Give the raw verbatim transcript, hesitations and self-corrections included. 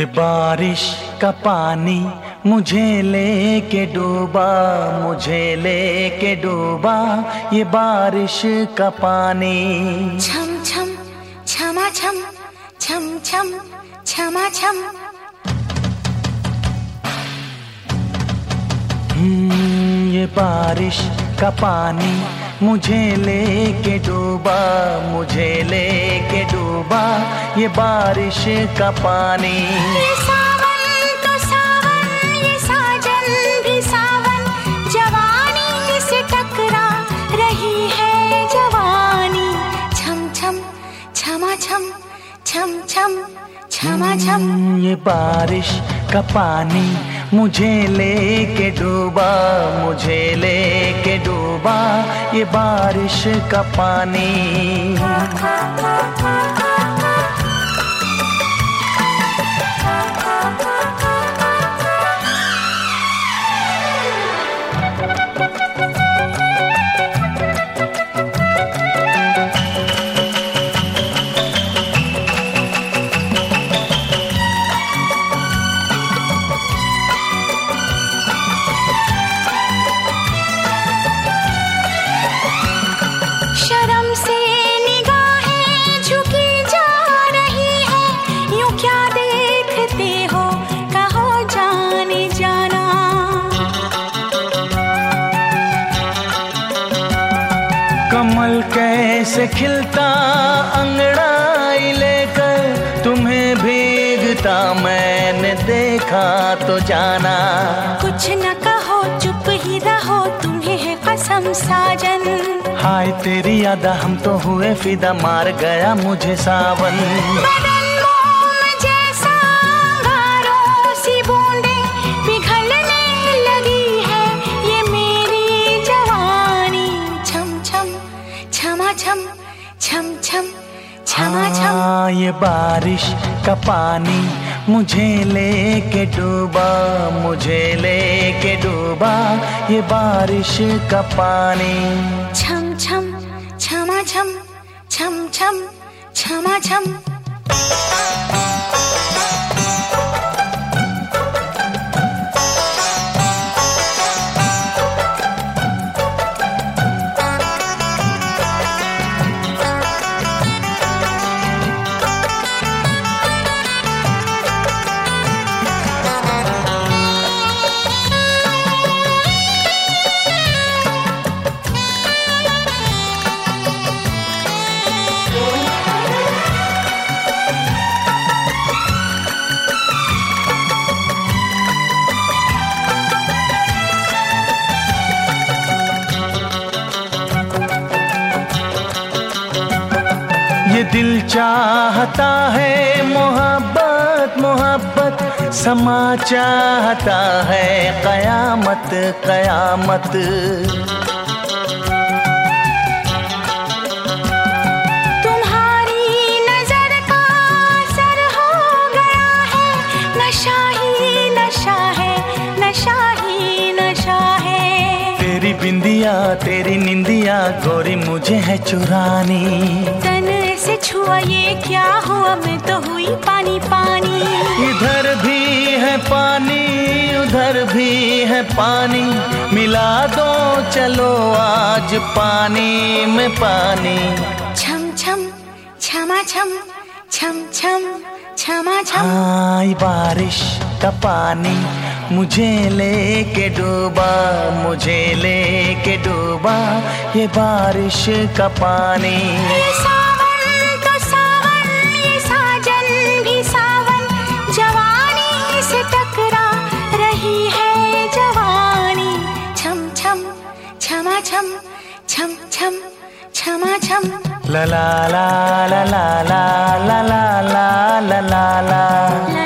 ये बारिश का पानी मुझे लेके डूबा, मुझे लेके डूबा, ये बारिश का पानी। छम छम छमा छम, छम छम छमा छम। हम्म, ये बारिश का पानी मुझे लेके डूबा, मुझे लेके डूबा, ये बारिश का पानी। ये सावन तो सावन, ये साजन भी सावन, जवानी से टकरा रही है जवानी। छम छम छमा छम, छम छम छमा छम। ये बारिश का पानी मुझे लेके डूबा, मुझे लेके डूबा, ये बारिश का पानी। शर्म से निगाहें झुकी जा रही है, यूं क्या देखते हो, कहो जाने जाना। कमल कैसे खिलता अंगड़ाई लेकर, तुम्हें भीगता मैंने देखा तो जाना। कुछ न कहो चुप ही रहो, तुम्हें है कसम साजन। हाय तेरी यादा हम तो हुए फिदा, मार गया मुझे सावन। बदन मोम जैसा अंगारों सी बूंदें पिघलने लगी है ये मेरी जवानी। छम छम छमा छम, छम छम छमा छम। हाँ, ये बारिश का पानी मुझे लेके डूबा, मुझे लेके डूबा, ये बारिश का पानी। छम छम छमा छम, छम छम छमा छम। ये दिल चाहता है मोहब्बत, मोहब्बत, समा चाहता है कयामत, कयामत। तुम्हारी नजर का असर हो गया है, नशा ही नशा है, नशा ही नशा है। तेरी बिंदिया तेरी निंदिया गोरी मुझे है चुरानी। तन से छुआ ये क्या हुआ, मैं तो हुई पानी पानी। इधर भी है पानी उधर भी है पानी, मिला दो चलो आज पानी में पानी। छम छम छमा छम, छम छम छमा छम। हाँ, ये बारिश का पानी मुझे लेके डूबा, मुझे लेके डूबा, ये बारिश का पानी। ये सावन तो सावन, ये साजन भी सावन, जवानी से टकरा रही है जवानी। छम छम छमा छम, छम छम छमा छम। ला ला ला ला ला ला ला ला ला ला ला ला।